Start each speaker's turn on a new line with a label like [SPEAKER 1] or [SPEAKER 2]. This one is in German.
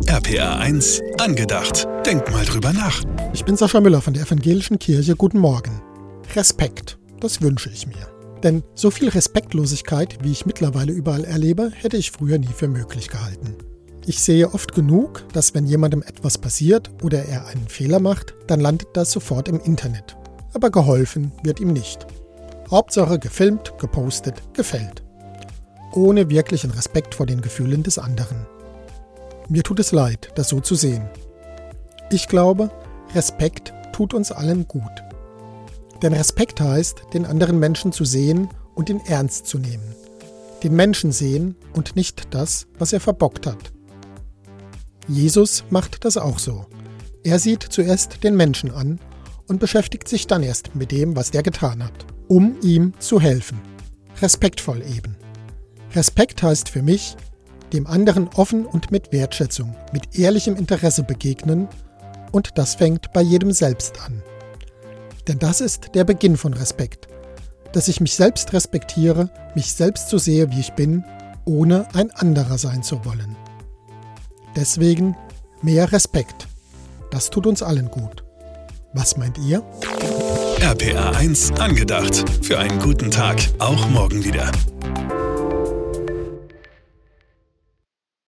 [SPEAKER 1] RPR 1 angedacht. Denk mal drüber nach.
[SPEAKER 2] Ich bin Sascha Müller von der Evangelischen Kirche. Guten Morgen. Respekt, das wünsche ich mir. Denn so viel Respektlosigkeit, wie ich mittlerweile überall erlebe, hätte ich früher nie für möglich gehalten. Ich sehe oft genug, dass wenn jemandem etwas passiert oder er einen Fehler macht, dann landet das sofort im Internet. Aber geholfen wird ihm nicht. Hauptsache gefilmt, gepostet, gefällt. Ohne wirklichen Respekt vor den Gefühlen des anderen. Mir tut es leid, das so zu sehen. Ich glaube, Respekt tut uns allen gut. Denn Respekt heißt, den anderen Menschen zu sehen und ihn ernst zu nehmen. Den Menschen sehen und nicht das, was er verbockt hat. Jesus macht das auch so. Er sieht zuerst den Menschen an und beschäftigt sich dann erst mit dem, was der getan hat, um ihm zu helfen. Respektvoll eben. Respekt heißt für mich, dem anderen offen und mit Wertschätzung, mit ehrlichem Interesse begegnen, und das fängt bei jedem selbst an. Denn das ist der Beginn von Respekt, dass ich mich selbst respektiere, mich selbst so sehe, wie ich bin, ohne ein anderer sein zu wollen. Deswegen mehr Respekt. Das tut uns allen gut. Was meint ihr?
[SPEAKER 1] RPR 1 angedacht. Für einen guten Tag, auch morgen wieder.